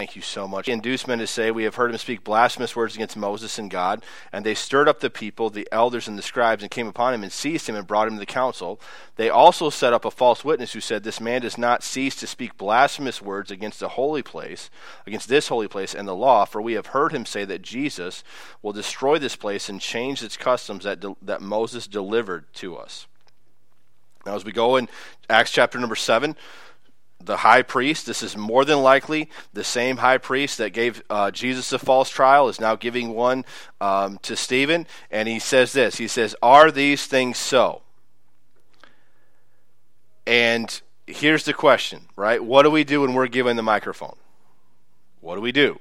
Thank you so much. He induced men to say, we have heard him speak blasphemous words against Moses and God. And they stirred up the people, the elders and the scribes, and came upon him and seized him and brought him to the council. They also set up a false witness who said, this man does not cease to speak blasphemous words against the holy place, against this holy place and the law, for we have heard him say that Jesus will destroy this place and change its customs that Moses delivered to us. Now as we go in Acts chapter number 7, the high priest, this is more than likely the same high priest that gave Jesus a false trial, is now giving one to Stephen, and he says this, he says, are these things so? And here's the question, right? What do we do when we're given the microphone? What do we do?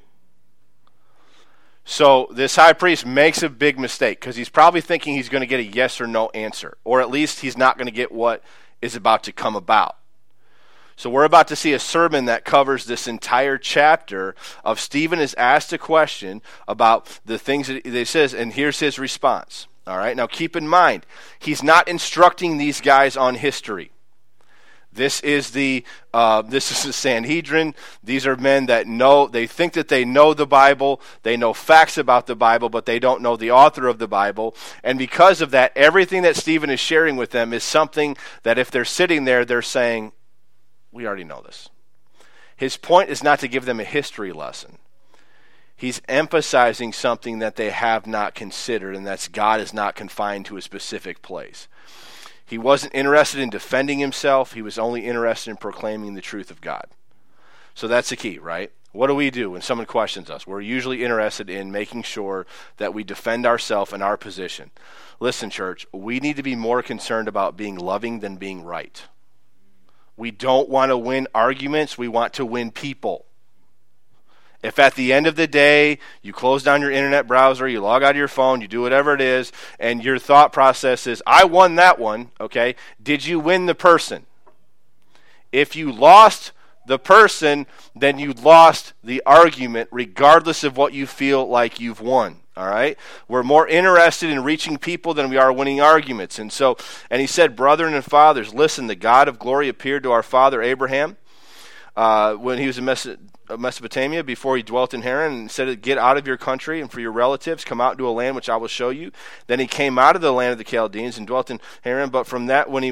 So this high priest makes a big mistake because he's probably thinking he's going to get a yes or no answer, or at least he's not going to get what is about to come about. So we're about to see a sermon that covers this entire chapter of Stephen is asked a question about the things that he says, and here's his response. All right, now keep in mind, he's not instructing these guys on history. This is the Sanhedrin. These are men that know, they think that they know the Bible, they know facts about the Bible, but they don't know the author of the Bible. And because of that, everything that Stephen is sharing with them is something that if they're sitting there, they're saying, we already know this. His point is not to give them a history lesson. He's emphasizing something that they have not considered, and that's God is not confined to a specific place. He wasn't interested in defending himself. He was only interested in proclaiming the truth of God. So that's the key, right? What do we do when someone questions us? We're usually interested in making sure that we defend ourselves and our position. Listen, church, we need to be more concerned about being loving than being right. We don't want to win arguments. We want to win people. If at the end of the day, you close down your internet browser, you log out of your phone, you do whatever it is, and your thought process is, I won that one, okay? Did you win the person? If you lost the person, then you lost the argument, regardless of what you feel like you've won. All right? We're more interested in reaching people than we are winning arguments. And he said, brethren and fathers, listen, the God of glory appeared to our father Abraham when he was in Mesopotamia before he dwelt in Haran, and said, get out of your country and for your relatives, come out into a land which I will show you. Then he came out of the land of the Chaldeans and dwelt in Haran, but from that when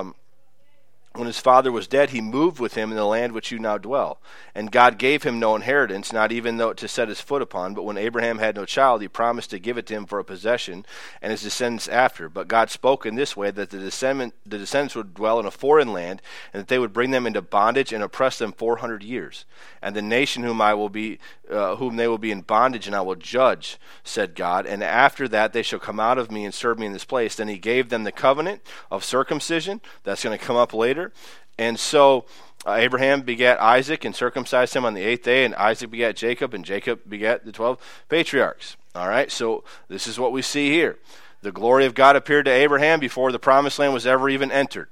his father was dead, he moved with him in the land which you now dwell. And God gave him no inheritance, not even though to set his foot upon. But when Abraham had no child, he promised to give it to him for a possession, and his descendants after. But God spoke in this way, that the descendants would dwell in a foreign land, and that they would bring them into bondage and oppress them 400 years. And the nation whom they will be in bondage, and I will judge, said God. And after that they shall come out of me and serve me in this place. Then he gave them the covenant of circumcision. That's going to come up later. And so Abraham begat Isaac and circumcised him on the 8th day, and Isaac begat Jacob, and Jacob begat the 12 patriarchs. All right, so this is what we see here. The glory of God appeared to Abraham before the promised land was ever even entered.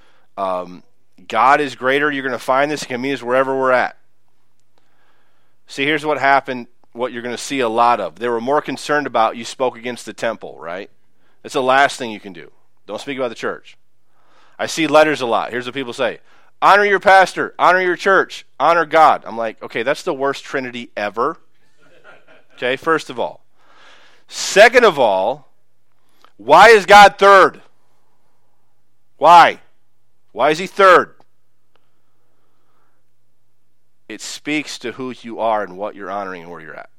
God is greater. You're going to find this. It can mean us wherever we're at. See, here's what happened, what you're going to see a lot of. They were more concerned about you spoke against the temple, right? That's the last thing you can do. Don't speak about the church. I see letters a lot. Here's what people say. Honor your pastor. Honor your church. Honor God. I'm like, okay, that's the worst Trinity ever. Okay, first of all. Second of all, why is God third? Why? Why is he third? It speaks to who you are and what you're honoring and where you're at.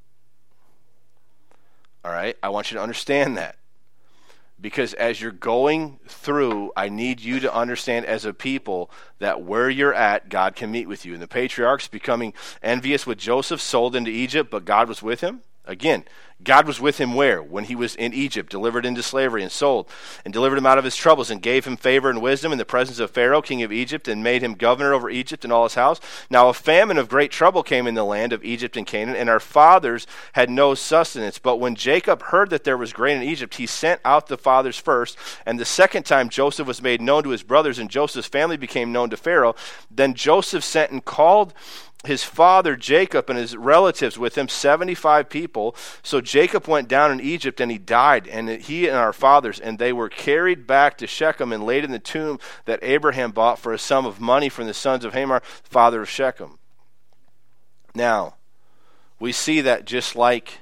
All right? I want you to understand that. Because as you're going through, I need you to understand as a people that where you're at, God can meet with you. And the patriarchs becoming envious with Joseph, sold into Egypt, but God was with him. Again, God was with him where? When he was in Egypt, delivered into slavery and sold, and delivered him out of his troubles, and gave him favor and wisdom in the presence of Pharaoh, king of Egypt, and made him governor over Egypt and all his house. Now a famine of great trouble came in the land of Egypt and Canaan, and our fathers had no sustenance. But when Jacob heard that there was grain in Egypt, he sent out the fathers first. And the second time Joseph was made known to his brothers, and Joseph's family became known to Pharaoh. Then Joseph sent and called his father Jacob and his relatives with him, 75 people. So Jacob went down in Egypt, and he died, and he and our fathers, and they were carried back to Shechem and laid in the tomb that Abraham bought for a sum of money from the sons of Hamor, father of Shechem. Now, we see that just like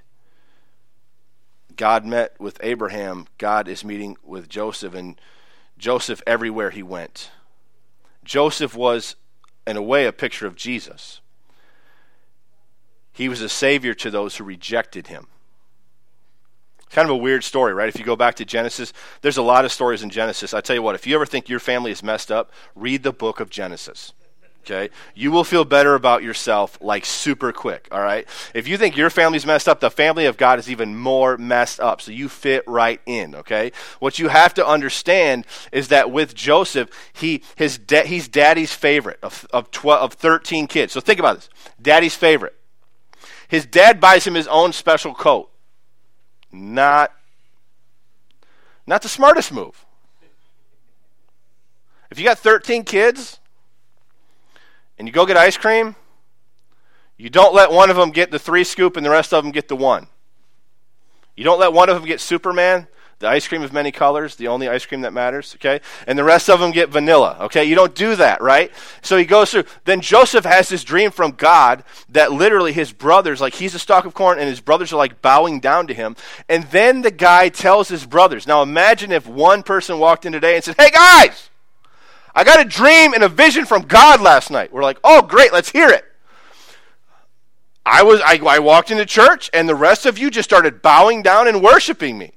God met with Abraham, God is meeting with Joseph, and Joseph everywhere he went. Joseph was, in a way, a picture of Jesus. He was a savior to those who rejected him. Kind of a weird story, right? If you go back to Genesis, there's a lot of stories in Genesis. I tell you what, if you ever think your family is messed up, read the book of Genesis. Okay? You will feel better about yourself like super quick, all right? If you think your family's messed up, the family of God is even more messed up, so you fit right in, okay? What you have to understand is that with Joseph, he's daddy's favorite of 13 kids. So think about this. Daddy's favorite. His dad buys him his own special coat. Not the smartest move. If you got 13 kids and you go get ice cream, you don't let one of them get the 3 scoop and the rest of them get the 1. You don't let one of them get Superman, the ice cream of many colors, the only ice cream that matters, okay? And the rest of them get vanilla, okay? You don't do that, right? So he goes through. Then Joseph has this dream from God that literally his brothers, like he's a stalk of corn and his brothers are like bowing down to him. And then the guy tells his brothers. Now imagine if one person walked in today and said, "Hey guys, I got a dream and a vision from God last night." We're like, "Oh great, let's hear it." I walked into church and the rest of you just started bowing down and worshiping me.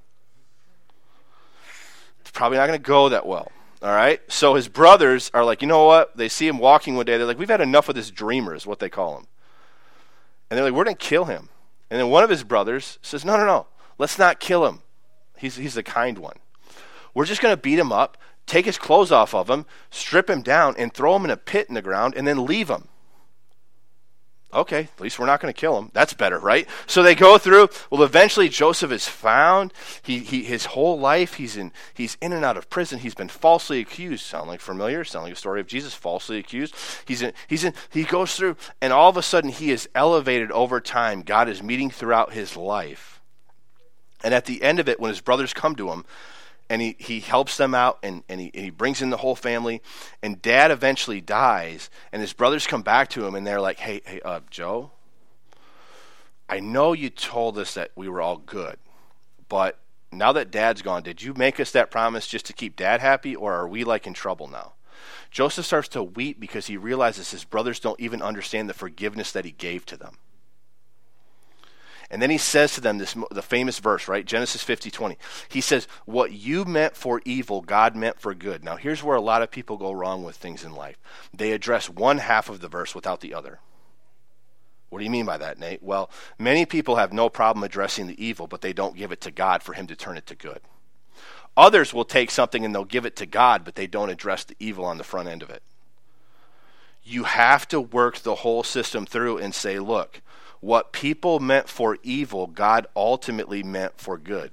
Probably not going to go that well, all right? So his brothers are like, you know what? They see him walking one day. They're like, "We've had enough of this dreamer," is what they call him. And they're like, "We're going to kill him." And then one of his brothers says, no, let's not kill him. He's the kind one. We're just going to beat him up, take his clothes off of him, strip him down, and throw him in a pit in the ground, and then leave him. Okay, at least we're not going to kill him. That's better, right? So they go through. Well, eventually Joseph is found. His whole life he's in and out of prison. He's been falsely accused. Sound like familiar? Sound like a story of Jesus, falsely accused. He goes through, and all of a sudden he is elevated over time. God is meeting throughout his life. And at the end of it, when his brothers come to him, and he helps them out, and he brings in the whole family, and dad eventually dies, and his brothers come back to him, and they're like, hey, Joe, I know you told us that we were all good, but now that dad's gone, did you make us that promise just to keep dad happy, or are we like in trouble now? Joseph starts to weep because he realizes his brothers don't even understand the forgiveness that he gave to them. And then he says to them the famous verse, right? Genesis 50:20. He says, "What you meant for evil, God meant for good." Now, here's where a lot of people go wrong with things in life. They address one half of the verse without the other. What do you mean by that, Nate? Well, many people have no problem addressing the evil, but they don't give it to God for him to turn it to good. Others will take something and they'll give it to God, but they don't address the evil on the front end of it. You have to work the whole system through and say, look, what people meant for evil, God ultimately meant for good.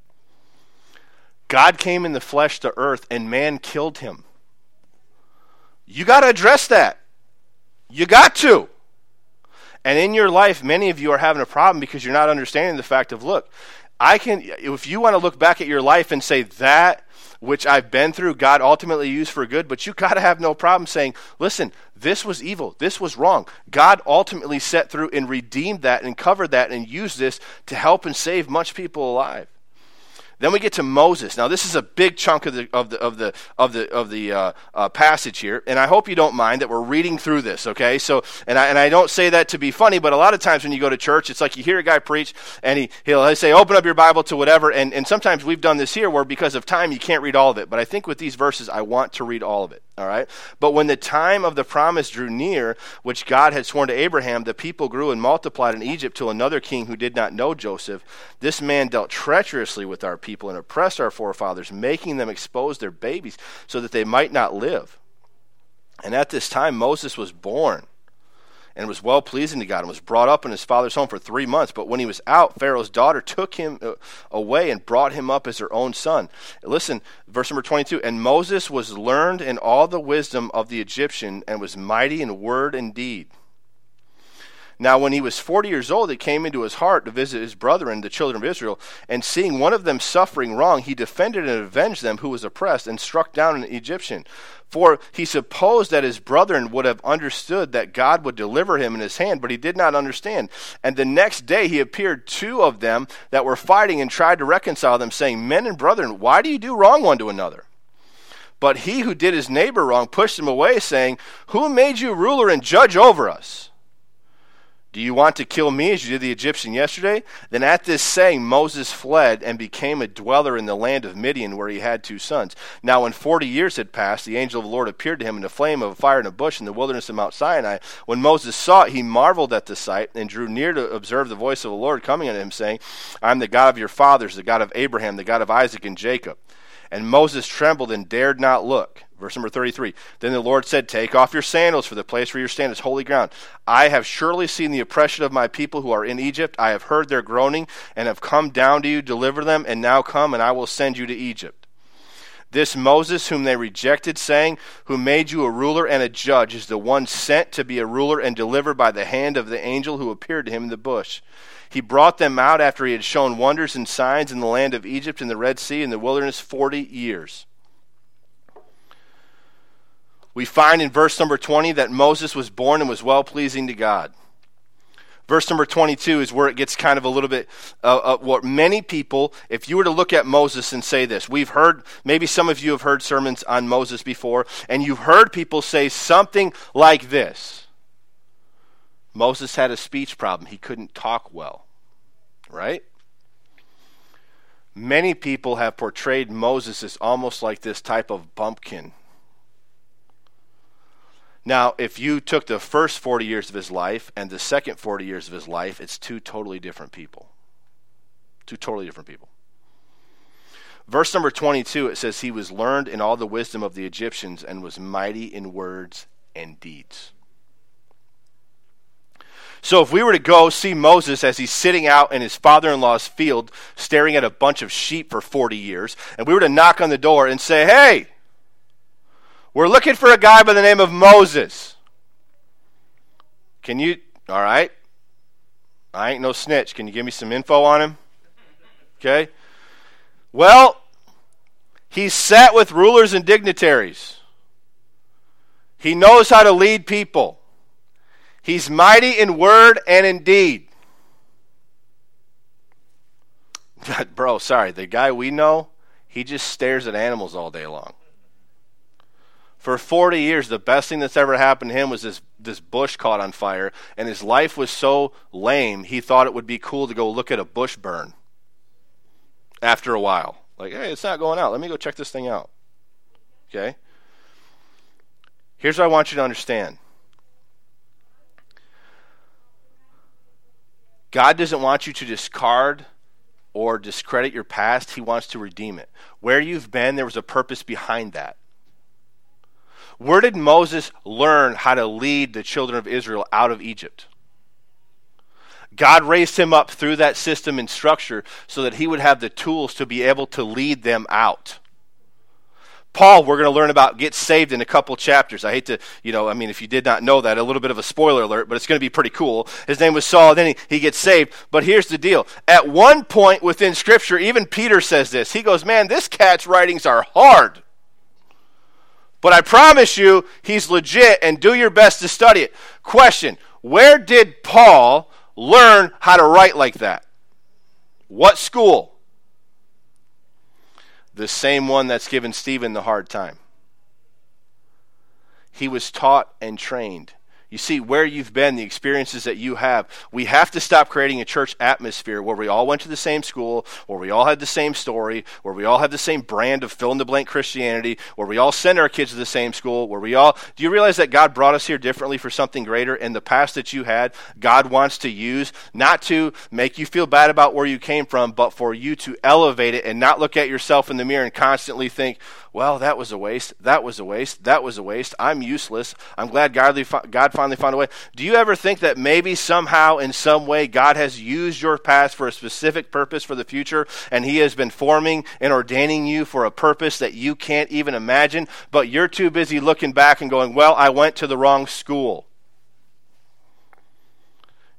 God came in the flesh to earth and man killed him. You got to address that. You got to. And in your life, many of you are having a problem because you're not understanding the fact of, look, if you want to look back at your life and say that which I've been through, God ultimately used for good, but you got to have no problem saying, listen, this was evil, this was wrong. God ultimately set through and redeemed that and covered that and used this to help and save much people alive. Then we get to Moses. Now, this is a big chunk of the passage here, and I hope you don't mind that we're reading through this. Okay, so and I don't say that to be funny, but a lot of times when you go to church, it's like you hear a guy preach, and he'll say, "Open up your Bible to whatever," and sometimes we've done this here where because of time you can't read all of it. But I think with these verses, I want to read all of it. All right. But when the time of the promise drew near, which God had sworn to Abraham, the people grew and multiplied in Egypt till another king who did not know Joseph. This man dealt treacherously with our people and oppressed our forefathers, making them expose their babies so that they might not live. And at this time Moses was born and was well pleasing to God and was brought up in his father's home for 3 months. But when he was out, Pharaoh's daughter took him away and brought him up as her own son. Listen, verse number 22. And Moses was learned in all the wisdom of the Egyptian and was mighty in word and deed. Now when he was 40 years old, it came into his heart to visit his brethren, the children of Israel, and seeing one of them suffering wrong, he defended and avenged them who was oppressed, and struck down an Egyptian. For he supposed that his brethren would have understood that God would deliver him in his hand, but he did not understand. And the next day he appeared two of them that were fighting, and tried to reconcile them, saying, Men and brethren, why do you do wrong one to another? But he who did his neighbor wrong pushed him away, saying, Who made you ruler and judge over us? Do you want to kill me as you did the Egyptian yesterday? Then at this saying Moses fled and became a dweller in the land of Midian, where he had 2 sons. Now when 40 years had passed, the angel of the Lord appeared to him in a flame of fire in a bush in the wilderness of Mount Sinai. When Moses saw it, he marveled at the sight, and drew near to observe the voice of the Lord coming unto him, saying, I am the God of your fathers, the God of Abraham, the God of Isaac and Jacob. And Moses trembled and dared not look. Verse number 33. Then the Lord said, Take off your sandals, for the place where you stand is holy ground. I have surely seen the oppression of my people who are in Egypt. I have heard their groaning, and have come down to you, deliver them, and now come, and I will send you to Egypt. This Moses whom they rejected, saying, Who made you a ruler and a judge, is the one sent to be a ruler and delivered by the hand of the angel who appeared to him in the bush. He brought them out after he had shown wonders and signs in the land of Egypt, in the Red Sea, in the wilderness 40 years. We find in verse number 20 that Moses was born and was well-pleasing to God. Verse number 22 is where it gets kind of a little bit, what many people, if you were to look at Moses and say this, we've heard, maybe some of you have heard sermons on Moses before, and you've heard people say something like this. Moses had a speech problem. He couldn't talk well, right? Many people have portrayed Moses as almost like this type of bumpkin. Now, if you took the first 40 years of his life and the second 40 years of his life, it's 2 totally different people. 2 totally different people. Verse number 22, it says, He was learned in all the wisdom of the Egyptians and was mighty in words and deeds. So if we were to go see Moses as he's sitting out in his father-in-law's field staring at a bunch of sheep for 40 years, and we were to knock on the door and say, Hey, we're looking for a guy by the name of Moses. Can you, all right, I ain't no snitch. Can you give me some info on him? Okay. Well, he's sat with rulers and dignitaries. He knows how to lead people. He's mighty in word and in deed. Bro, sorry, the guy we know, he just stares at animals all day long. For 40 years, the best thing that's ever happened to him was this bush caught on fire, and his life was so lame, he thought it would be cool to go look at a bush burn after a while. Like, hey, it's not going out. Let me go check this thing out. Okay? Here's what I want you to understand. God doesn't want you to discard or discredit your past. He wants to redeem it. Where you've been, there was a purpose behind that. Where did Moses learn how to lead the children of Israel out of Egypt? God raised him up through that system and structure so that he would have the tools to be able to lead them out. Paul, we're going to learn about, gets saved in a couple chapters. I hate to, if you did not know that, a little bit of a spoiler alert, but it's going to be pretty cool. His name was Saul, then he gets saved. But here's the deal. At one point within Scripture, even Peter says this. He goes, man, this cat's writings are hard. But I promise you, he's legit, and do your best to study it. Question, where did Paul learn how to write like that? What school? The same one that's given Stephen the hard time. He was taught and trained. You see, where you've been, the experiences that you have, we have to stop creating a church atmosphere where we all went to the same school, where we all had the same story, where we all have the same brand of fill-in-the-blank Christianity, where we all send our kids to the same school, where we all... Do you realize that God brought us here differently for something greater? And the past that you had, God wants to use, not to make you feel bad about where you came from, but for you to elevate it and not look at yourself in the mirror and constantly think, well, that was a waste, that was a waste, that was a waste, I'm useless, I'm glad God finally found a way. Do you ever think that maybe somehow, in some way, God has used your past for a specific purpose for the future, and he has been forming and ordaining you for a purpose that you can't even imagine, but you're too busy looking back and going, well, I went to the wrong school.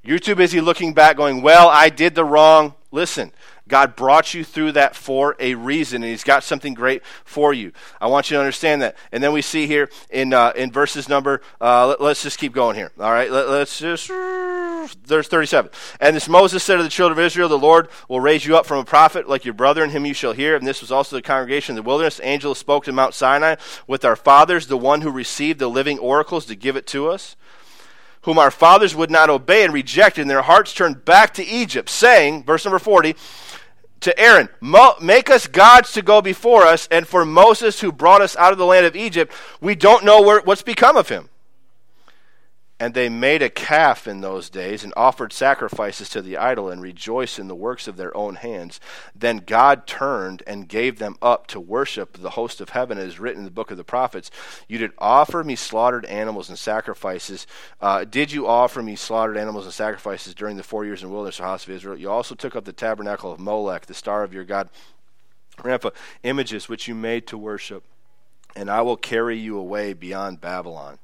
You're too busy looking back going, well, I did the wrong. Listen, God brought you through that for a reason, and he's got something great for you. I want you to understand that. And then we see here in verses number, let's just keep going here. All right, let's just, there's 37. And this Moses said to the children of Israel, the Lord will raise you up from a prophet like your brother, and him you shall hear. And this was also the congregation in the wilderness. The angel spoke to Mount Sinai with our fathers, the one who received the living oracles to give it to us, whom our fathers would not obey and rejected, and their hearts turned back to Egypt, saying, verse number 40, to Aaron, make us gods to go before us, and for Moses who brought us out of the land of Egypt, we don't know what's become of him. And they made a calf in those days and offered sacrifices to the idol and rejoiced in the works of their own hands. Then God turned and gave them up to worship the host of heaven, as written in the book of the prophets. You did offer me slaughtered animals and sacrifices. Did you offer me slaughtered animals and sacrifices during the 4 years in the wilderness, house of Israel? You also took up the tabernacle of Molech, the star of your god, Rampha, images which you made to worship. And I will carry you away beyond Babylon.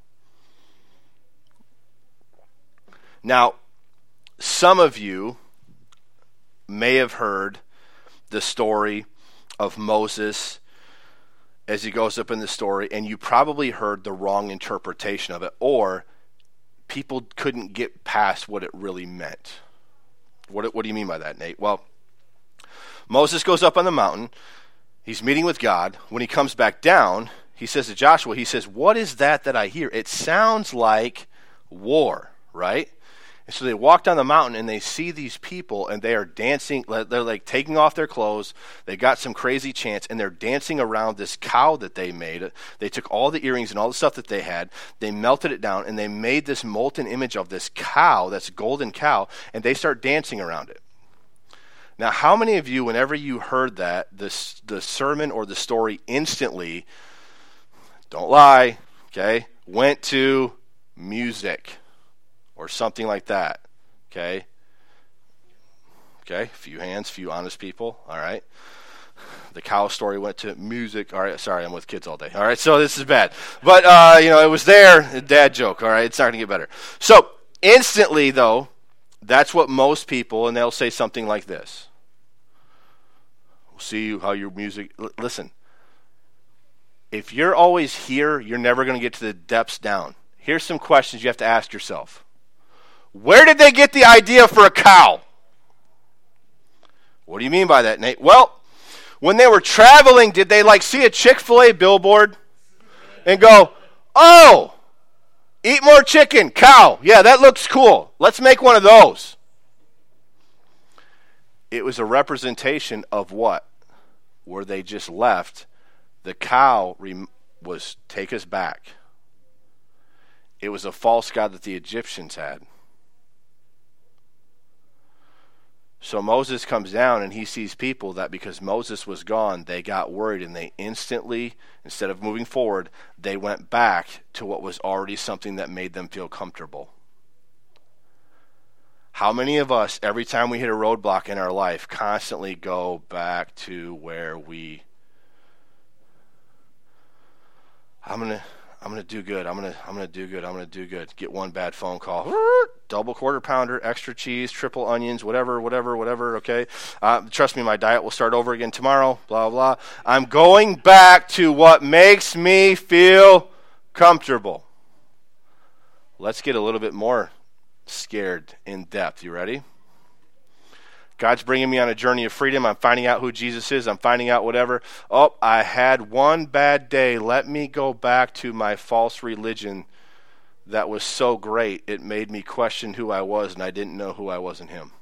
Now, some of you may have heard the story of Moses as he goes up in the story, and you probably heard the wrong interpretation of it, or people couldn't get past what it really meant. What do you mean by that, Nate? Well, Moses goes up on the mountain. He's meeting with God. When he comes back down, he says to Joshua, he says, what is that I hear? It sounds like war, right? And so they walk down the mountain and they see these people and they are dancing. They're like taking off their clothes. They got some crazy chants and they're dancing around this cow that they made. They took all the earrings and all the stuff that they had. They melted it down and they made this molten image of this cow, that's a golden cow, and they start dancing around it. Now, how many of you, whenever you heard that, the sermon or the story instantly, don't lie, okay, went to music? Or something like that, okay? Okay, few hands, few honest people, all right? The cow story went to music. All right, sorry, I'm with kids all day. All right, so this is bad. But, it was there, a dad joke, all right? It's not going to get better. So, instantly, though, that's what most people, and they'll say something like this. We'll see how your music, listen, if you're always here, you're never going to get to the depths down. Here's some questions you have to ask yourself. Where did they get the idea for a cow? What do you mean by that, Nate? Well, when they were traveling, did they see a Chick-fil-A billboard and go, oh, eat more chicken, cow. Yeah, that looks cool. Let's make one of those. It was a representation of what? Where they just left. The cow was take us back. It was a false god that the Egyptians had. So Moses comes down and he sees people that because Moses was gone, they got worried and they instantly, instead of moving forward, they went back to what was already something that made them feel comfortable. How many of us, every time we hit a roadblock in our life, constantly go back to where I'm gonna do good. I'm gonna do good. I'm gonna do good. Get one bad phone call. Double quarter pounder, extra cheese, triple onions, whatever. Okay. Trust me, my diet will start over again tomorrow. Blah blah. I'm going back to what makes me feel comfortable. Let's get a little bit more scared in depth. You ready? God's bringing me on a journey of freedom. I'm finding out who Jesus is. I'm finding out whatever. Oh, I had one bad day. Let me go back to my false religion that was so great it made me question who I was, and I didn't know who I was in him.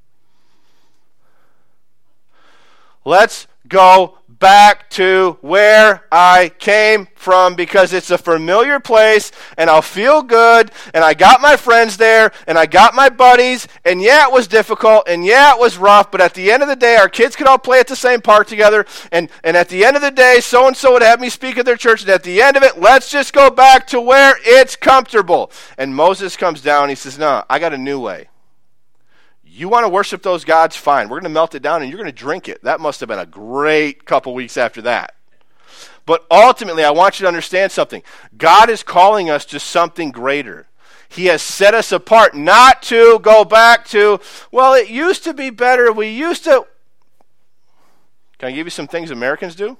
Let's go back to where I came from because it's a familiar place and I'll feel good and I got my friends there and I got my buddies and yeah, it was difficult and yeah, it was rough, but at the end of the day, our kids could all play at the same park together and at the end of the day, so-and-so would have me speak at their church and at the end of it, let's just go back to where it's comfortable. And Moses comes down and he says, no, I got a new way. You want to worship those gods? Fine. We're going to melt it down and you're going to drink it. That must have been a great couple weeks after that. But ultimately, I want you to understand something. God is calling us to something greater. He has set us apart not to go back to, well, it used to be better. We used to. Can I give you some things Americans do?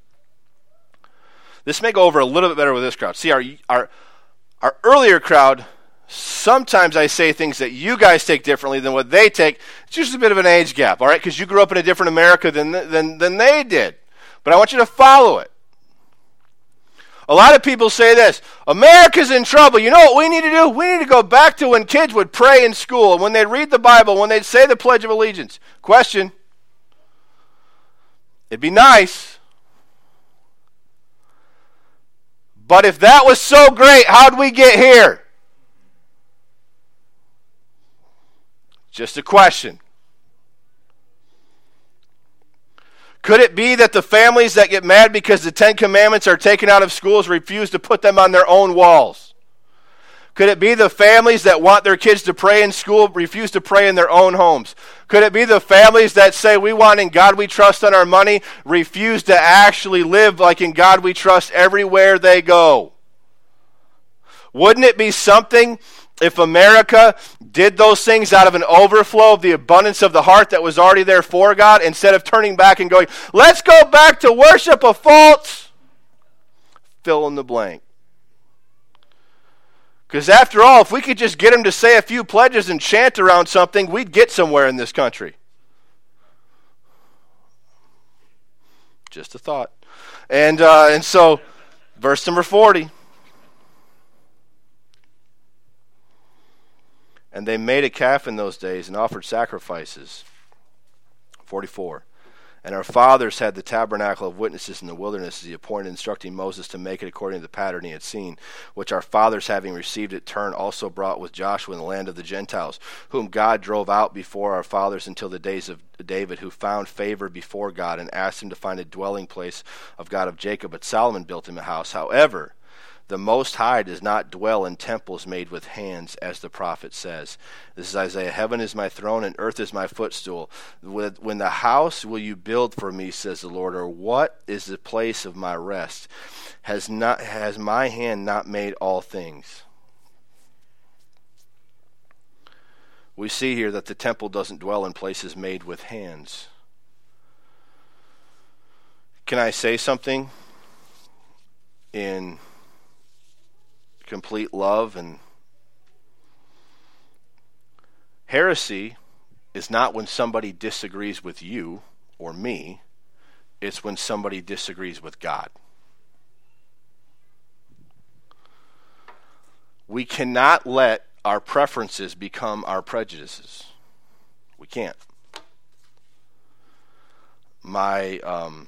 This may go over a little bit better with this crowd. See, our earlier crowd, sometimes I say things that you guys take differently than what they take. It's just a bit of an age gap, all right? Because you grew up in a different America than they did. But I want you to follow it. A lot of people say this, America's in trouble. You know what we need to do? We need to go back to when kids would pray in school, and when they'd read the Bible, when they'd say the Pledge of Allegiance. Question. It'd be nice. But if that was so great, how'd we get here? Just a question. Could it be that the families that get mad because the Ten Commandments are taken out of schools refuse to put them on their own walls? Could it be the families that want their kids to pray in school refuse to pray in their own homes? Could it be the families that say we want in God we trust on our money refuse to actually live like in God we trust everywhere they go? Wouldn't it be something if America did those things out of an overflow of the abundance of the heart that was already there for God, instead of turning back and going, let's go back to worship of false, fill in the blank. Because after all, if we could just get them to say a few pledges and chant around something, we'd get somewhere in this country. Just a thought. And so, verse number 40. And they made a calf in those days and offered sacrifices. 44. And our fathers had the tabernacle of witnesses in the wilderness as he appointed, instructing Moses to make it according to the pattern he had seen, which our fathers, having received it, turned also brought with Joshua in the land of the Gentiles, whom God drove out before our fathers until the days of David, who found favor before God and asked him to find a dwelling place of God of Jacob. But Solomon built him a house. However, the Most High does not dwell in temples made with hands, as the prophet says. This is Isaiah. Heaven is my throne and earth is my footstool. When the house will you build for me, says the Lord, or what is the place of my rest? Has my hand not made all things? We see here that the temple doesn't dwell in places made with hands. Can I say something in complete love? And heresy is not when somebody disagrees with you or me. It's when somebody disagrees with God. We cannot let our preferences become our prejudices. We can't. I'll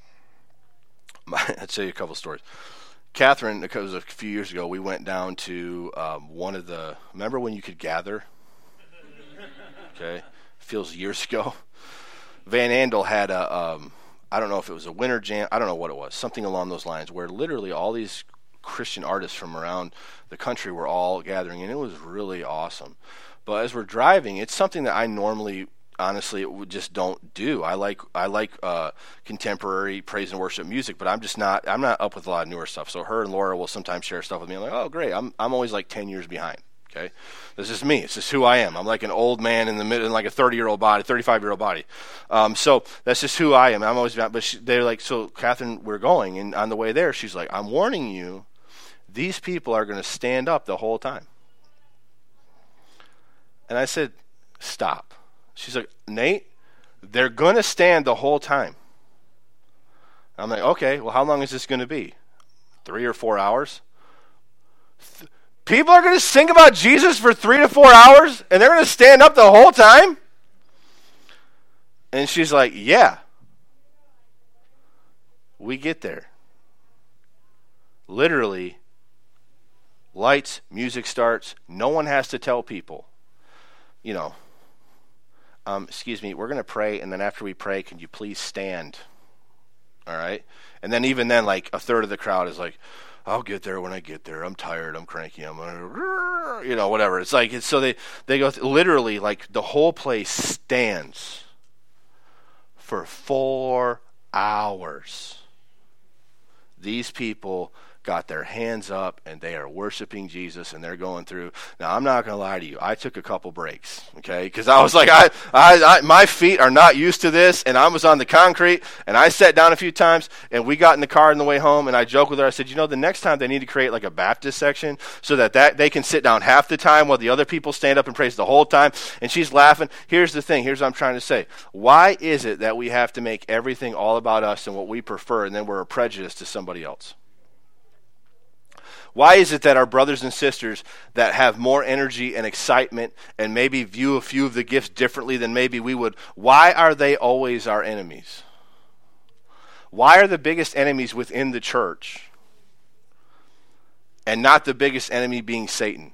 tell you a couple stories. Catherine, it was a few years ago, we went down to remember when you could gather? Okay, feels years ago. Van Andel had I don't know if it was a winter jam, I don't know what it was, something along those lines, where literally all these Christian artists from around the country were all gathering, and it was really awesome. But as we're driving, it's something that I normally, honestly, it just don't do. I like contemporary praise and worship music, but I'm not up with a lot of newer stuff. So her and Laura will sometimes share stuff with me. I'm like, oh great, I'm always like 10 years behind. Okay, this is me. This is who I am. I'm like an old man in like a 30-year-old body, 35-year-old body. So that's just who I am. I'm always behind. But they're like, so Catherine, we're going, and on the way there, she's like, I'm warning you, these people are going to stand up the whole time. And I said, stop. She's like, Nate, they're going to stand the whole time. I'm like, okay, well, how long is this going to be? 3 or 4 hours? People are going to sing about Jesus for 3 to 4 hours, and they're going to stand up the whole time? And she's like, yeah. We get there. Literally, lights, music starts. No one has to tell people, excuse me, we're going to pray, and then after we pray, can you please stand? All right? And then even then, like, a third of the crowd is like, I'll get there when I get there. I'm tired. I'm cranky. I'm whatever. It's like, so they go literally, like, the whole place stands for 4 hours. These people got their hands up and they are worshiping Jesus and they're going through. Now, I'm not going to lie to you. I took a couple breaks, okay? Because I was like, my feet are not used to this, and I was on the concrete, and I sat down a few times, and we got in the car on the way home, and I joked with her. I said, the next time they need to create like a Baptist section so that they can sit down half the time while the other people stand up and praise the whole time. And she's laughing. Here's the thing. Here's what I'm trying to say. Why is it that we have to make everything all about us and what we prefer, and then we're a prejudice to somebody else? Why is it that our brothers and sisters that have more energy and excitement and maybe view a few of the gifts differently than maybe we would, why are they always our enemies? Why are the biggest enemies within the church and not the biggest enemy being Satan?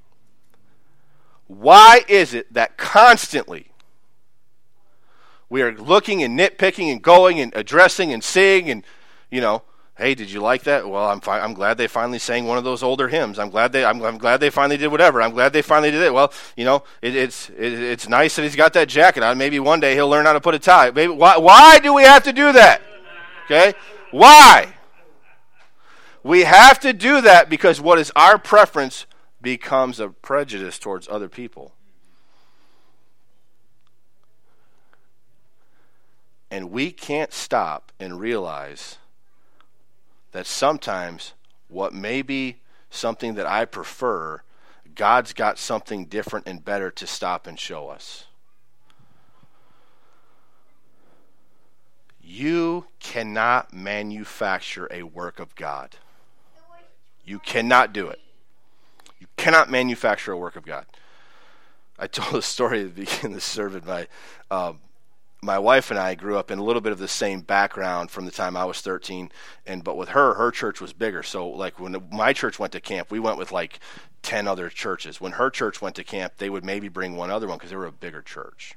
Why is it that constantly we are looking and nitpicking and going and addressing and seeing and, hey, did you like that? Well, I'm glad they finally sang one of those older hymns. I'm glad they finally did whatever. I'm glad they finally did it. Well, it's nice that he's got that jacket on. Maybe one day he'll learn how to put a tie. Maybe why do we have to do that? Okay? Why? We have to do that because what is our preference becomes a prejudice towards other people. And we can't stop and realize that sometimes what may be something that I prefer, God's got something different and better to stop and show us. You cannot manufacture a work of God. You cannot do it. You cannot manufacture a work of God. I told a story at the beginning of the sermon. My wife and I grew up in a little bit of the same background from the time I was 13, but with her church was bigger. So like when my church went to camp, we went with like 10 other churches. When her church went to camp, they would maybe bring one other one because they were a bigger church.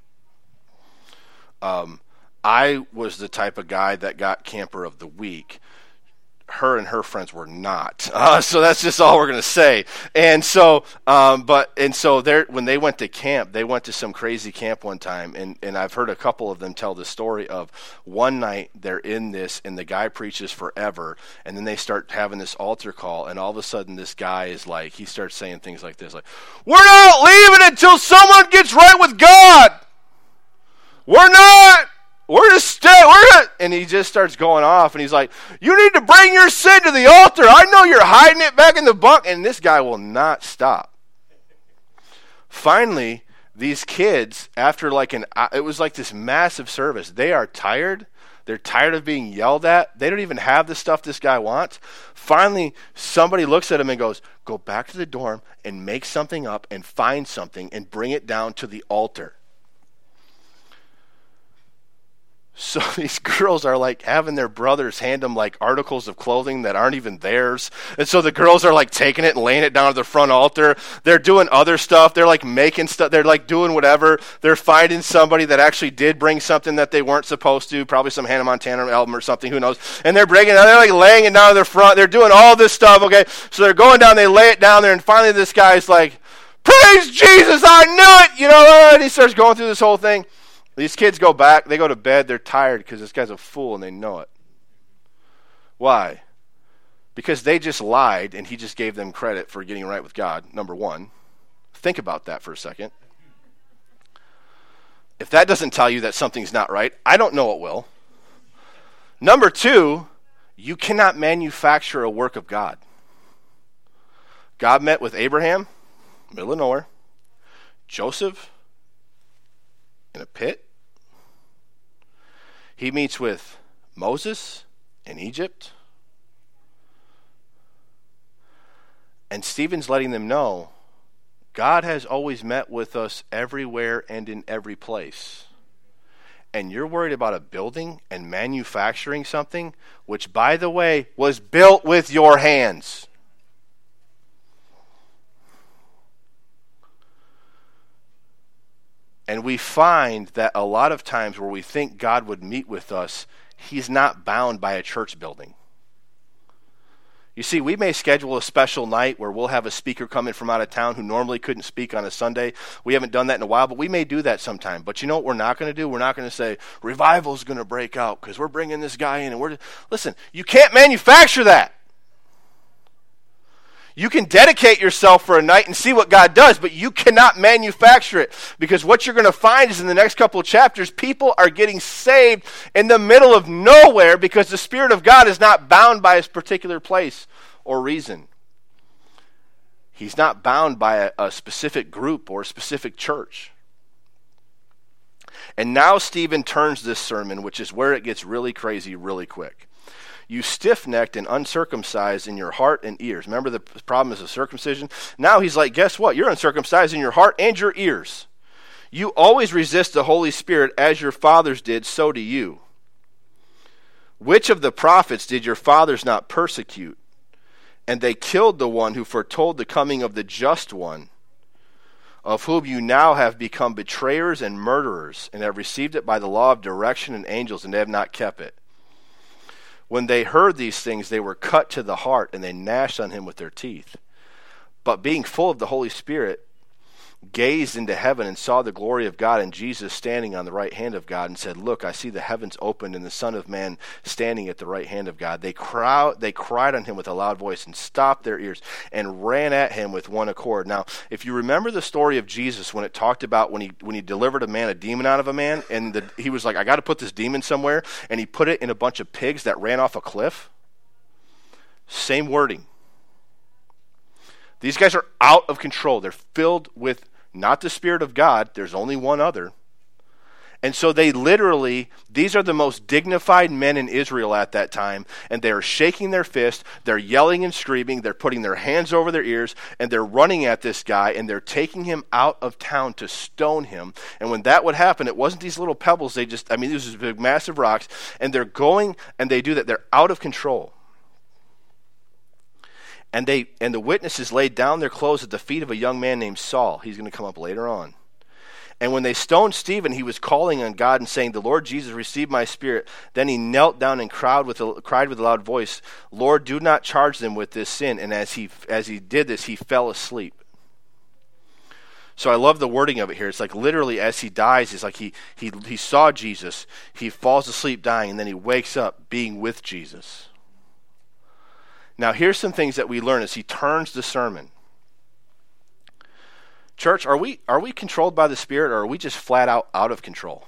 I was the type of guy that got camper of the week. Her and her friends were not. So that's just all we're going to say. And so, when they went to camp, they went to some crazy camp one time. And I've heard a couple of them tell the story of one night they're in this and the guy preaches forever. And then they start having this altar call. And all of a sudden this guy is like, he starts saying things like this, like, we're not leaving until someone gets right with God. We're not. We're going to stay. And he just starts going off, and he's like, you need to bring your sin to the altar. I know you're hiding it back in the bunk. And this guy will not stop. Finally, these kids, after it was like this massive service, they are tired. They're tired of being yelled at. They don't even have the stuff this guy wants. Finally, somebody looks at him and goes, go back to the dorm and make something up and find something and bring it down to the altar. So these girls are like having their brothers hand them like articles of clothing that aren't even theirs. And so the girls are like taking it and laying it down at the front altar. They're doing other stuff. They're like making stuff. They're like doing whatever. They're finding somebody that actually did bring something that they weren't supposed to, probably some Hannah Montana album or something, who knows. And they're like laying it down at the front. They're doing all this stuff, okay? So they're going down, they lay it down there, and finally this guy's like, praise Jesus, I knew it! And he starts going through this whole thing. These kids go back, they go to bed, they're tired because this guy's a fool and they know it. Why? Because they just lied and he just gave them credit for getting right with God, number one. Think about that for a second. If that doesn't tell you that something's not right, I don't know what will. Number two, you cannot manufacture a work of God. God met with Abraham, middle of nowhere, Joseph, in a pit. He meets with Moses in Egypt. And Stephen's letting them know God has always met with us everywhere and in every place. And you're worried about a building and manufacturing something, which, by the way, was built with your hands. And we find that a lot of times where we think God would meet with us, he's not bound by a church building. You see, we may schedule a special night where we'll have a speaker come in from out of town who normally couldn't speak on a Sunday. We haven't done that in a while, but we may do that sometime. But you know what we're not going to do? We're not going to say, revival's going to break out because we're bringing this guy in. Listen, you can't manufacture that. You can dedicate yourself for a night and see what God does, but you cannot manufacture it, because what you're going to find is in the next couple of chapters, people are getting saved in the middle of nowhere because the Spirit of God is not bound by his particular place or reason. He's not bound by a specific group or a specific church. And now Stephen turns this sermon, which is where it gets really crazy really quick. You stiff-necked and uncircumcised in your heart and ears. Remember the problem is of circumcision? Now he's like, guess what? You're uncircumcised in your heart and your ears. You always resist the Holy Spirit as your fathers did, so do you. Which of the prophets did your fathers not persecute? And they killed the one who foretold the coming of the just one, of whom you now have become betrayers and murderers, and have received it by the law of direction and angels, and they have not kept it. When they heard these things, they were cut to the heart, and they gnashed on him with their teeth. But being full of the Holy Spirit, gazed into heaven and saw the glory of God and Jesus standing on the right hand of God, and said, look, I see the heavens opened and the Son of Man standing at the right hand of God. They cried on him with a loud voice and stopped their ears and ran at him with one accord. Now, if you remember the story of Jesus when it talked about when he delivered a demon out of a man, and he was like, I got to put this demon somewhere, and he put it in a bunch of pigs that ran off a cliff. Same wording. These guys are out of control. They're filled with not the Spirit of God. There's only one other. And so they literally, these are the most dignified men in Israel at that time, and they are shaking their fist, they're yelling and screaming, they're putting their hands over their ears, and they're running at this guy, and they're taking him out of town to stone him. And when that would happen, it wasn't these little pebbles, these are big, massive rocks, and they're going, and they do that. They're out of control. And the witnesses laid down their clothes at the feet of a young man named Saul. He's going to come up later on. And when they stoned Stephen, he was calling on God and saying, the Lord Jesus, receive my spirit. Then he knelt down and cried with a loud voice, Lord, do not charge them with this sin. And as he did this, he fell asleep. So I love the wording of it here. It's like literally as he dies, it's like he saw Jesus, he falls asleep dying, and then he wakes up being with Jesus. Now, here's some things that we learn as he turns the sermon. Church, are we controlled by the Spirit, or are we just flat out of control?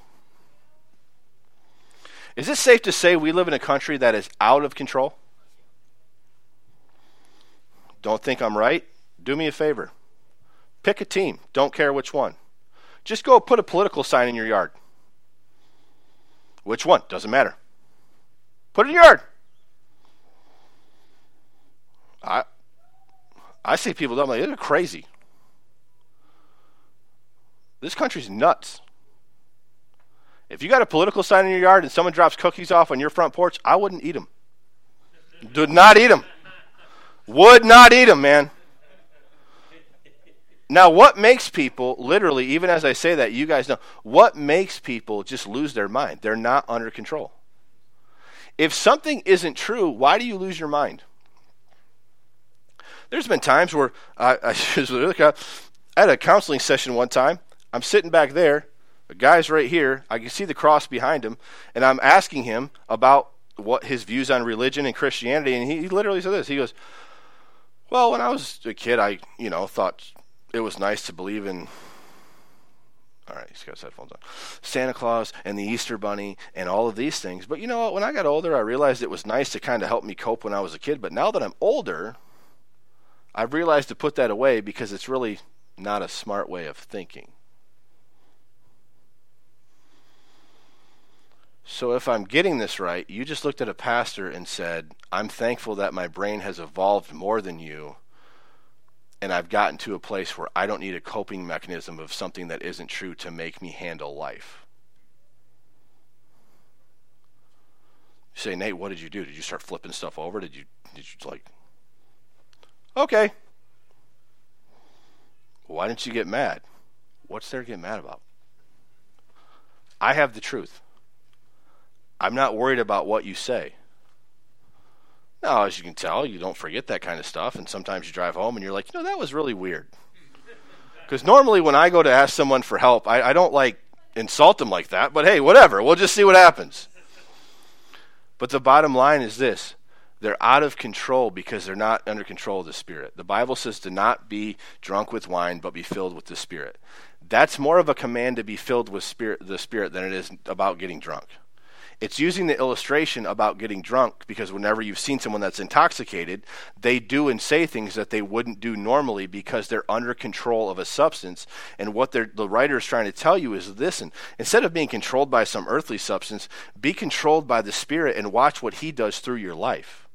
Is it safe to say we live in a country that is out of control? Don't think I'm right? Do me a favor. Pick a team. Don't care which one. Just go put a political sign in your yard. Which one? Doesn't matter. Put it in your yard. I see people, I'm like, they're crazy. This country's nuts. If you got a political sign in your yard and someone drops cookies off on your front porch, I wouldn't eat them. Do not eat them. Would not eat them, man. Now, what makes people, literally, even as I say that, you guys know, what makes people just lose their mind? They're not under control. If something isn't true, why do you lose your mind? There's been times where I had a counseling session one time. I'm sitting back there. The guy's right here. I can see the cross behind him. And I'm asking him about what his views on religion and Christianity. And he literally said this. He goes, well, when I was a kid, I thought it was nice to believe in, all right, he's got his headphones on, Santa Claus and the Easter Bunny and all of these things. But you know what? When I got older, I realized it was nice to kind of help me cope when I was a kid. But now that I'm older, I've realized to put that away because it's really not a smart way of thinking. So if I'm getting this right, you just looked at a pastor and said, I'm thankful that my brain has evolved more than you, and I've gotten to a place where I don't need a coping mechanism of something that isn't true to make me handle life. You say, Nate, what did you do? Did you start flipping stuff over? Did you like... Okay. Why didn't you get mad? What's there to get mad about? I have the truth. I'm not worried about what you say. Now, as you can tell, you don't forget that kind of stuff, and sometimes you drive home and you're like, that was really weird. Because normally when I go to ask someone for help, I don't insult them like that, but hey, whatever. We'll just see what happens. But the bottom line is this. They're out of control because they're not under control of the Spirit. The Bible says to not be drunk with wine, but be filled with the Spirit. That's more of a command to be filled with the Spirit than it is about getting drunk. It's using the illustration about getting drunk because whenever you've seen someone that's intoxicated, they do and say things that they wouldn't do normally because they're under control of a substance. And what the writer is trying to tell you is, listen, instead of being controlled by some earthly substance, be controlled by the Spirit and watch what he does through your life.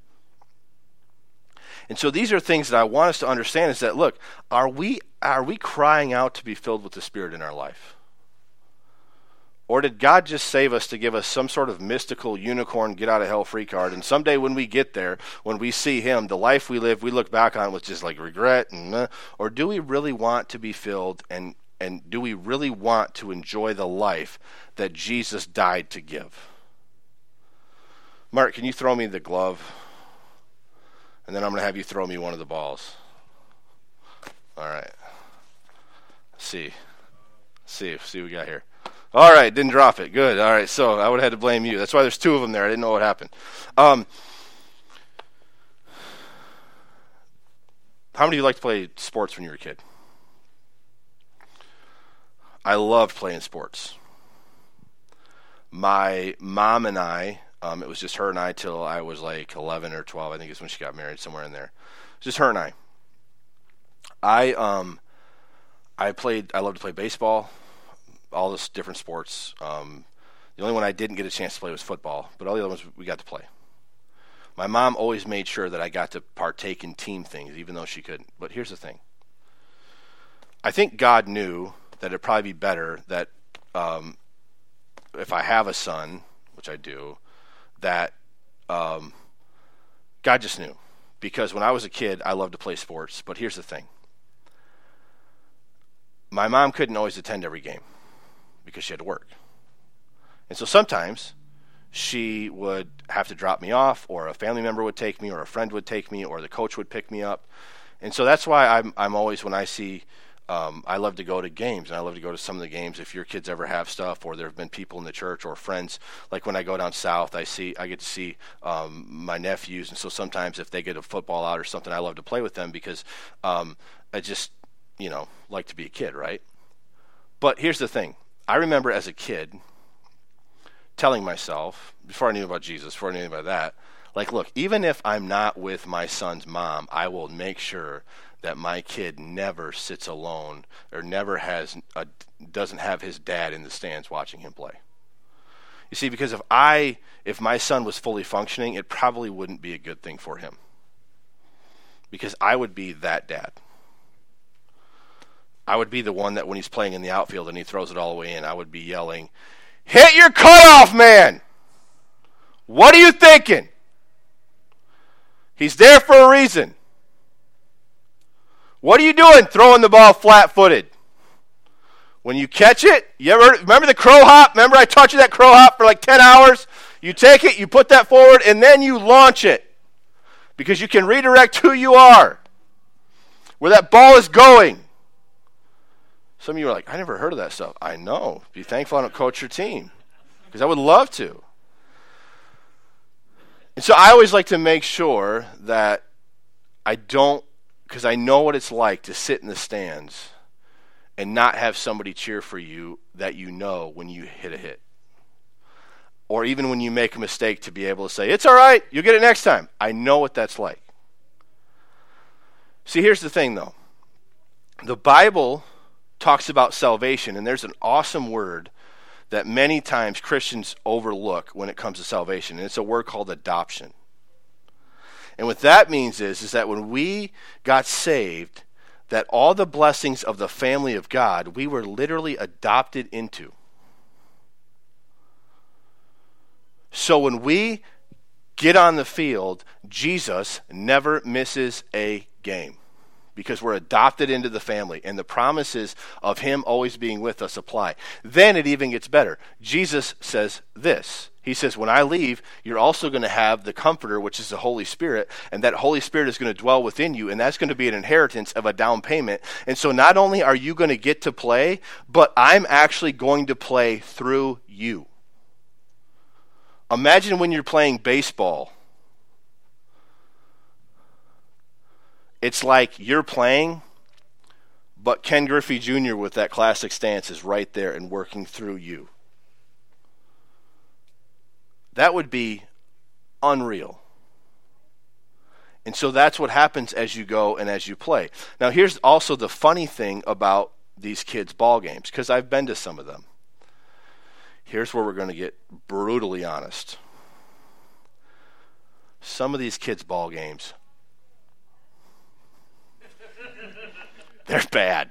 And so these are things that I want us to understand is that, look, are we crying out to be filled with the Spirit in our life? Or did God just save us to give us some sort of mystical unicorn get-out-of-hell-free card, and someday when we get there, when we see him, the life we live, we look back on with just like regret? Or do we really want to be filled, and do we really want to enjoy the life that Jesus died to give? Mark, can you throw me the glove? And then I'm going to have you throw me one of the balls. All right. See what we got here. All right, didn't drop it. Good. All right, so I would have had to blame you. That's why there's two of them there. I didn't know what happened. How many of you like to play sports when you were a kid? I loved playing sports. My mom and I, it was just her and I till I was like 11 or 12. I think is when she got married, somewhere in there. Just her and I. I loved to play baseball. All this different sports. The only one I didn't get a chance to play was football, but all the other ones we got to play. My mom always made sure that I got to partake in team things, even though she couldn't. But here's the thing. I think God knew that it'd probably be better that if I have a son, which I do, that God just knew. Because when I was a kid, I loved to play sports. But here's the thing. My mom couldn't always attend every game, because she had to work. And so sometimes she would have to drop me off, or a family member would take me, or a friend would take me, or the coach would pick me up. And so that's why I'm always, when I see, I love to go to games, and I love to go to some of the games if your kids ever have stuff, or there have been people in the church or friends. Like when I go down south, I get to see my nephews, and so sometimes if they get a football out or something, I love to play with them because I just, like to be a kid, right? But here's the thing. I remember as a kid telling myself, before I knew about Jesus, before I knew about that, like, look, even if I'm not with my son's mom, I will make sure that my kid never sits alone or never doesn't have his dad in the stands watching him play. You see, because if my son was fully functioning, it probably wouldn't be a good thing for him. Because I would be that dad. I would be the one that when he's playing in the outfield and he throws it all the way in, I would be yelling, "Hit your cutoff, man! What are you thinking? He's there for a reason. What are you doing throwing the ball flat-footed? When you catch it, remember the crow hop? Remember I taught you that crow hop for like 10 hours? You take it, you put that forward, and then you launch it. Because you can redirect who you are. Where that ball is going. Some of you are like, I never heard of that stuff. I know. Be thankful I don't coach your team. Because I would love to. And so I always like to make sure that I don't, because I know what it's like to sit in the stands and not have somebody cheer for you that you know when you hit a hit. Or even when you make a mistake to be able to say, it's all right, you'll get it next time. I know what that's like. See, here's the thing, though. The Bible talks about salvation, and there's an awesome word that many times Christians overlook when it comes to salvation, and it's a word called adoption. And what that means is that when we got saved, that all the blessings of the family of God, we were literally adopted into. So when we get on the field, Jesus never misses a game because we're adopted into the family, and the promises of him always being with us apply. Then it even gets better. Jesus says this. He says, when I leave, you're also going to have the Comforter, which is the Holy Spirit, and that Holy Spirit is going to dwell within you, and that's going to be an inheritance of a down payment. And so not only are you going to get to play, but I'm actually going to play through you. Imagine when you're playing baseball It's like you're playing, but Ken Griffey Jr. with that classic stance is right there and working through you. That would be unreal. And so that's what happens as you go and as you play. Now here's also the funny thing about these kids' ball games, because I've been to some of them. Here's where we're going to get brutally honest. Some of these kids' ball games, they're bad.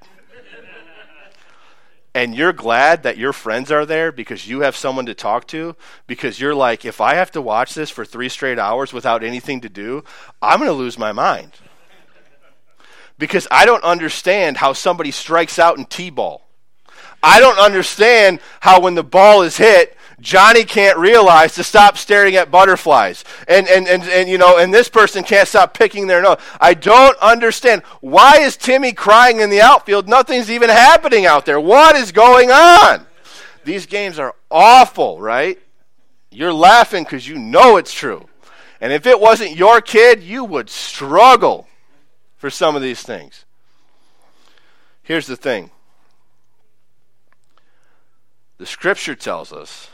And you're glad that your friends are there because you have someone to talk to, because you're like, if I have to watch this for 3 straight hours without anything to do, I'm going to lose my mind. Because I don't understand how somebody strikes out in T-ball. I don't understand how when the ball is hit, Johnny can't realize to stop staring at butterflies. And this person can't stop picking their nose. I don't understand. Why is Timmy crying in the outfield? Nothing's even happening out there. What is going on? These games are awful, right? You're laughing because you know it's true. And if it wasn't your kid, you would struggle for some of these things. Here's the thing. The scripture tells us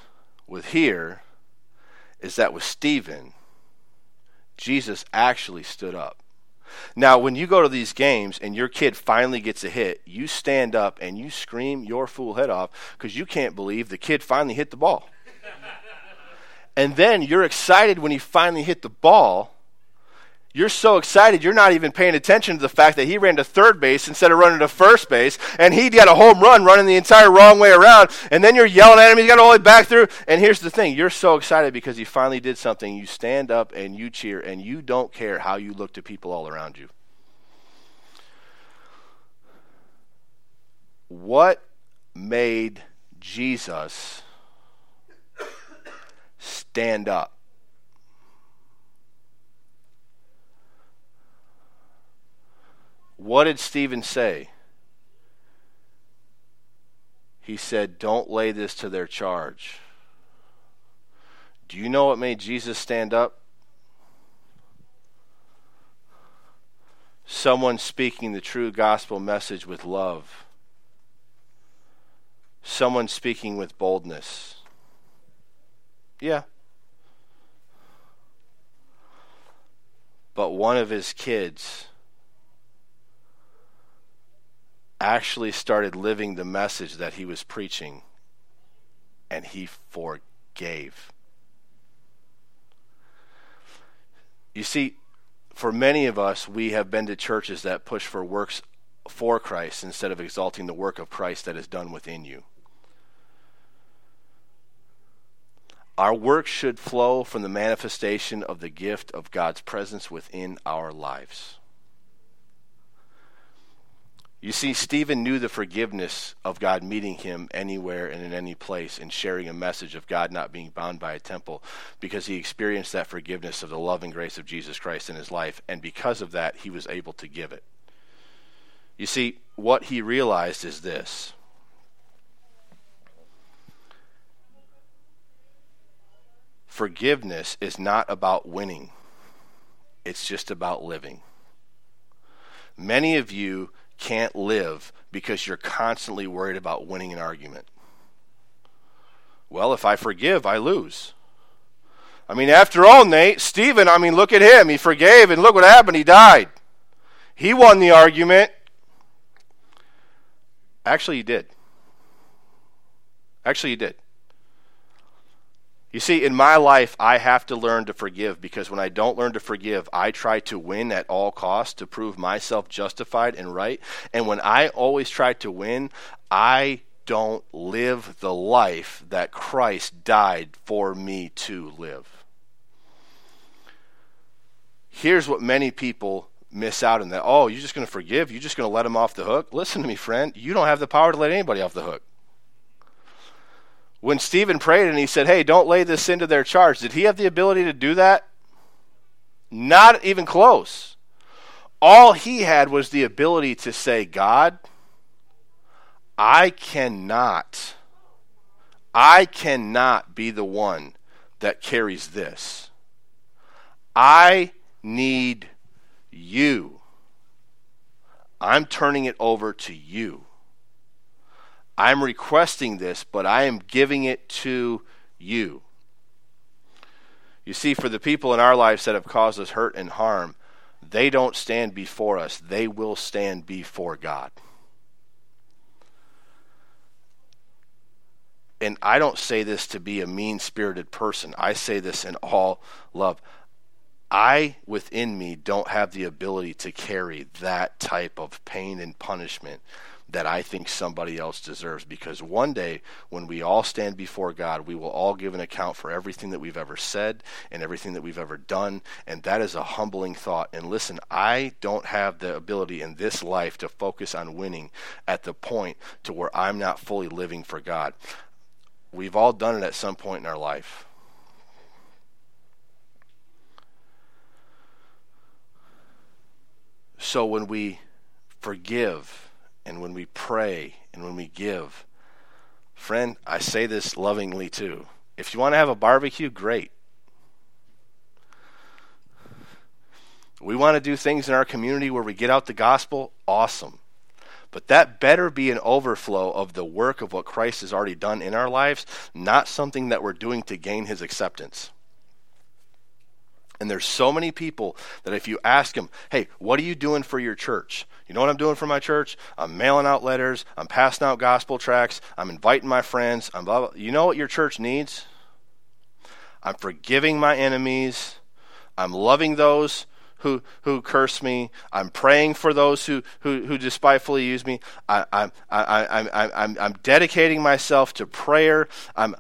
is that with Stephen, Jesus actually stood up. Now, when you go to these games and your kid finally gets a hit, you stand up and you scream your fool head off because you can't believe the kid finally hit the ball. And then you're excited when he finally hit the ball. You're so excited you're not even paying attention to the fact that he ran to third base instead of running to first base, and he got a home run running the entire wrong way around, and then you're yelling at him, he's got all the way back through. And here's the thing, you're so excited because he finally did something. You stand up and you cheer, and you don't care how you look to people all around you. What made Jesus stand up? What did Stephen say? He said, don't lay this to their charge. Do you know what made Jesus stand up? Someone speaking the true gospel message with love. Someone speaking with boldness. Yeah. But one of his kids actually started living the message that he was preaching, and he forgave. You see, for many of us, we have been to churches that push for works for Christ instead of exalting the work of Christ that is done within you. Our work should flow from the manifestation of the gift of God's presence within our lives. You see, Stephen knew the forgiveness of God meeting him anywhere and in any place and sharing a message of God not being bound by a temple because he experienced that forgiveness of the love and grace of Jesus Christ in his life, and because of that, he was able to give it. You see, what he realized is this. Forgiveness is not about winning. It's just about living. Many of you can't live because you're constantly worried about winning an argument. Well, if I forgive, I lose. I mean, after all, Nate, Stephen, look at him. He forgave, and look what happened. He died. He won the argument. Actually, he did. You see, in my life, I have to learn to forgive, because when I don't learn to forgive, I try to win at all costs to prove myself justified and right. And when I always try to win, I don't live the life that Christ died for me to live. Here's what many people miss out on that. Oh, you're just going to forgive? You're just going to let him off the hook? Listen to me, friend. You don't have the power to let anybody off the hook. When Stephen prayed and he said, hey, don't lay this sin to their charge, did he have the ability to do that? Not even close. All he had was the ability to say, God, I cannot be the one that carries this. I need you. I'm turning it over to you. I'm requesting this, but I am giving it to you. You see, for the people in our lives that have caused us hurt and harm, they don't stand before us. They will stand before God. And I don't say this to be a mean-spirited person. I say this in all love. I, within me, don't have the ability to carry that type of pain and punishment that I think somebody else deserves, because one day when we all stand before God, we will all give an account for everything that we've ever said and everything that we've ever done, and that is a humbling thought. And listen, I don't have the ability in this life to focus on winning at the point to where I'm not fully living for God. We've all done it at some point in our life. So when we forgive and when we pray and when we give, friend, I say this lovingly too. If you want to have a barbecue, great. We want to do things in our community where we get out the gospel, awesome. But that better be an overflow of the work of what Christ has already done in our lives, not something that we're doing to gain his acceptance. And there's so many people that if you ask them, hey, what are you doing for your church? You know what I'm doing for my church? I'm mailing out letters. I'm passing out gospel tracts. I'm inviting my friends. I'm blah, blah. You know what your church needs? I'm forgiving my enemies. I'm loving those who curse me. I'm praying for those who despitefully use me. I'm dedicating myself to prayer. I'm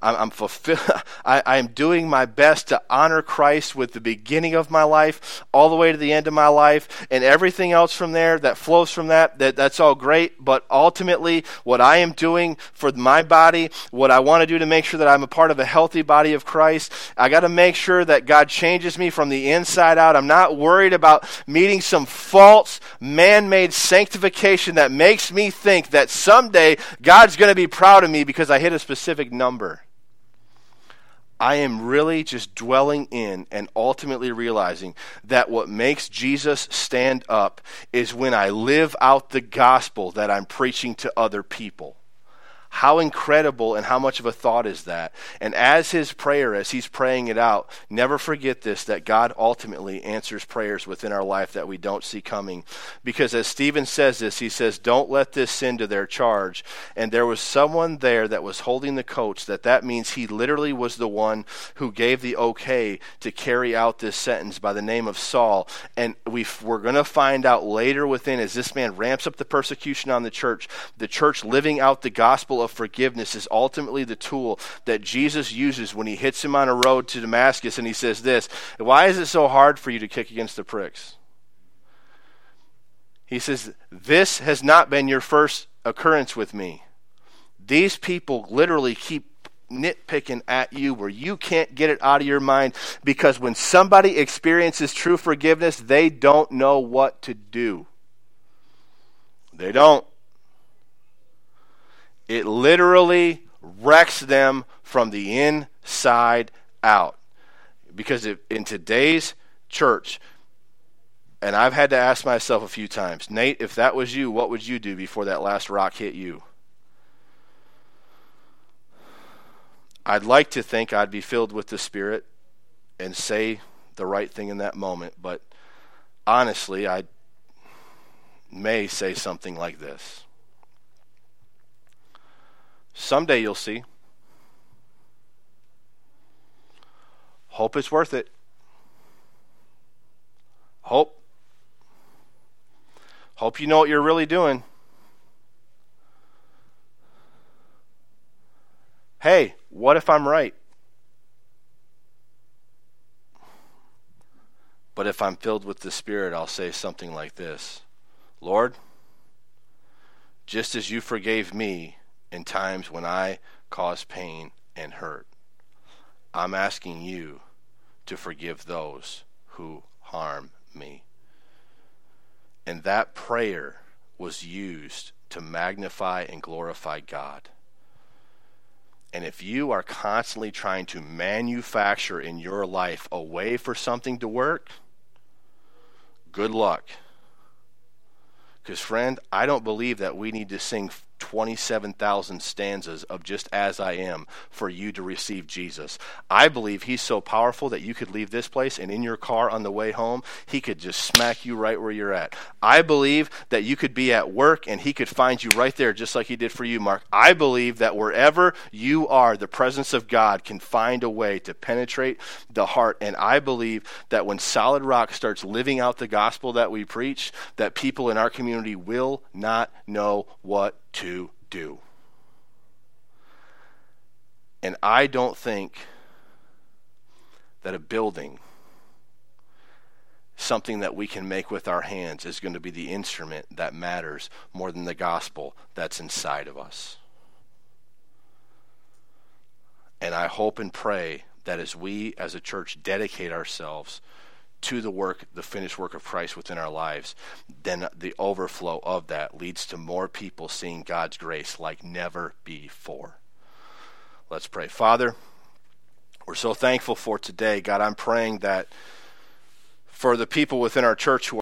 doing my best to honor Christ with the beginning of my life all the way to the end of my life, and everything else from there that flows from that's all great. But ultimately, what I am doing for my body, what I want to do to make sure that I'm a part of a healthy body of Christ, I got to make sure that God changes me from the inside out. I'm not worried about meeting some false man-made sanctification that makes me think that someday God's going to be proud of me because I hit a specific number. I am really just dwelling in and ultimately realizing that what makes Jesus stand up is when I live out the gospel that I'm preaching to other people. How incredible and how much of a thought is that? And as his prayer, as he's praying it out, never forget this, that God ultimately answers prayers within our life that we don't see coming. Because as Stephen says this, he says, don't let this sin to their charge. And there was someone there that was holding the coats, that means he literally was the one who gave the okay to carry out this sentence by the name of Saul. And we're going to find out later within, as this man ramps up the persecution on the church living out the gospel of forgiveness is ultimately the tool that Jesus uses when he hits him on a road to Damascus, and he says this, why is it so hard for you to kick against the pricks? He says, this has not been your first occurrence with me. These people literally keep nitpicking at you where you can't get it out of your mind, because when somebody experiences true forgiveness, they don't know what to do. They don't. It literally wrecks them from the inside out. Because in today's church, and I've had to ask myself a few times, Nate, if that was you, what would you do before that last rock hit you? I'd like to think I'd be filled with the Spirit and say the right thing in that moment, but honestly, I may say something like this. Someday you'll see. Hope it's worth it. Hope you know what you're really doing. Hey, what if I'm right? But if I'm filled with the Spirit, I'll say something like this. Lord, just as you forgave me in times when I caused pain and hurt, I'm asking you to forgive those who harm me. And that prayer was used to magnify and glorify God. And if you are constantly trying to manufacture in your life a way for something to work, good luck. Because, friend, I don't believe that we need to sing 27,000 stanzas of Just As I Am for you to receive Jesus. I believe he's so powerful that you could leave this place and in your car on the way home, he could just smack you right where you're at. I believe that you could be at work and he could find you right there just like he did for you, Mark. I believe that wherever you are, the presence of God can find a way to penetrate the heart. And I believe that when Solid Rock starts living out the gospel that we preach, that people in our community will not know what to do. And I don't think that a building, something that we can make with our hands, is going to be the instrument that matters more than the gospel that's inside of us. And I hope and pray that as we as a church dedicate ourselves to the work, the finished work of Christ within our lives, then the overflow of that leads to more people seeing God's grace like never before. Let's pray. Father, we're so thankful for today. God, I'm praying that for the people within our church who